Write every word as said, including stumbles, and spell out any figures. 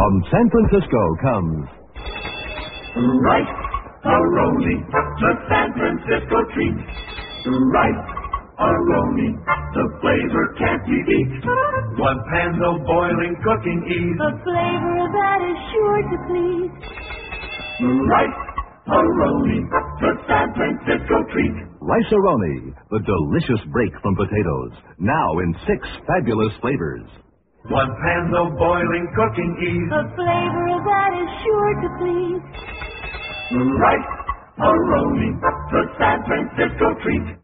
From San Francisco comes Rice-A-Roni, the San Francisco treat. Rice-A-Roni, the flavor can't be beat. One pan, no boiling, cooking ease. A flavor that is sure to please. Rice-A-Roni, the San Francisco treat. Rice-A-Roni, the delicious break from potatoes. Now in six fabulous flavors. One pan, no boiling, cooking ease. A flavor that is sure to please. Rice-A-Roni, the San Francisco treat.